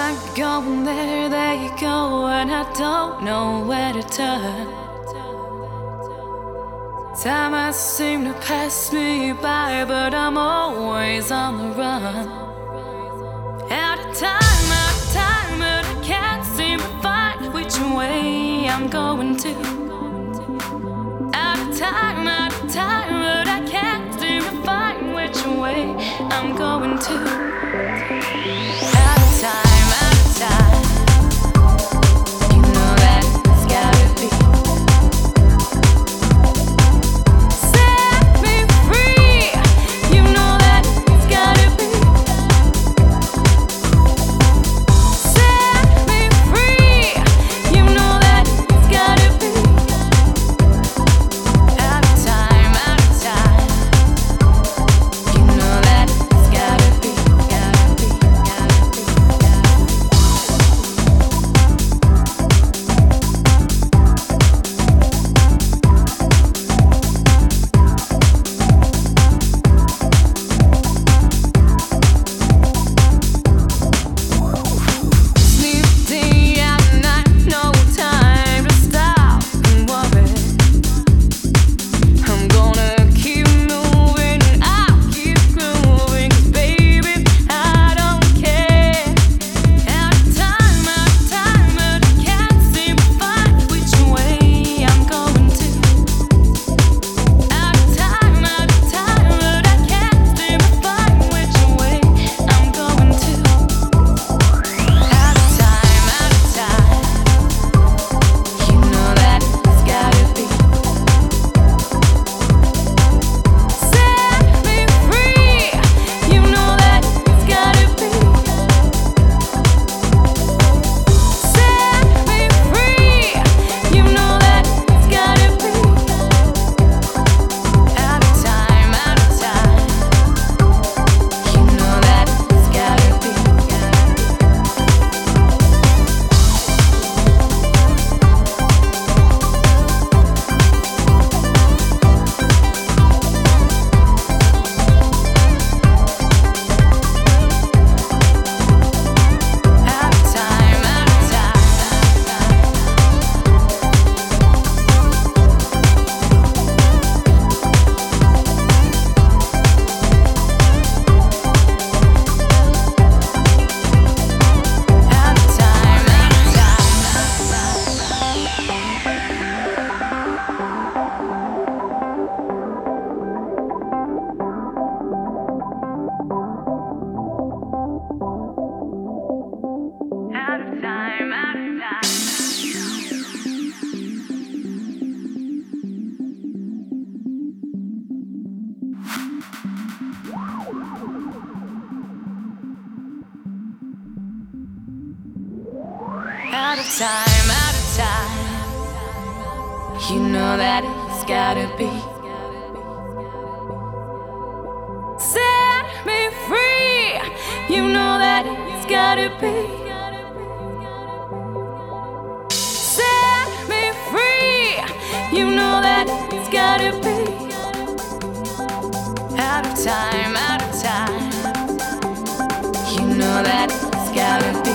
I'm going there you go, and I don't know where to turn. Time has seemed to pass me by, but I'm always on the run. Out of time, but I can't seem to find which way I'm going to. Out of time, but I can't seem to find which way I'm going to. Out of time, you know that it's gotta be. Set me free, you know that it's gotta be. Set me free, you know that it's gotta be. Out of time, you know that it's gotta be, gotta be, gotta be, gotta be. Sleep day and night, no time to stop and worry. I'm gonna keep moving, I'll keep grooving, 'cause baby, I don't care. Out of time, but I can't seem to find which way I'm going to. Out of time, but I can't seem to find which way I'm going to. Out of time, you know that it's gotta be. Set me free, you know that it's gotta be. Set me free, you know that it's gotta be. Out of time, you know that it's gotta be, Out of time, you know that it's gotta be. Set me free, you know that it's gotta be. Set me free, you know that it's gotta be. Out of time, you know that it's gotta be.